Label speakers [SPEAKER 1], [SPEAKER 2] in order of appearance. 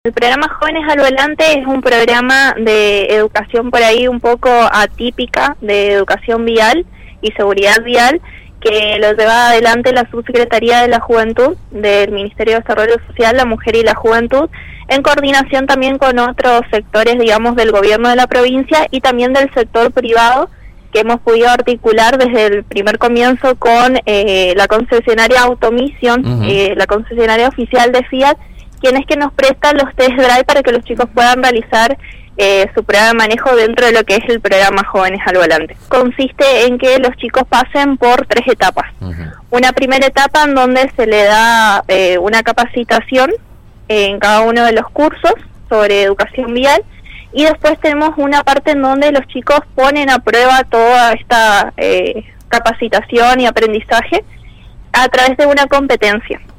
[SPEAKER 1] El programa Jóvenes al Volante es un programa de educación por ahí un poco atípica, de educación vial y seguridad vial, que lo lleva adelante la Subsecretaría de la Juventud del Ministerio de Desarrollo Social, la Mujer y la Juventud, en coordinación también con otros sectores, digamos, del gobierno de la provincia y también del sector privado, que hemos podido articular desde el primer comienzo con la concesionaria Automission, la concesionaria oficial de Fiat, quienes que nos prestan los test drive para que los chicos puedan realizar su prueba de manejo dentro de lo que es el programa Jóvenes al Volante. Consiste en que los chicos pasen por 3 etapas. Una primera etapa en donde se le da una capacitación en cada uno de los cursos sobre educación vial, y después tenemos una parte en donde los chicos ponen a prueba toda esta capacitación y aprendizaje a través de una competencia.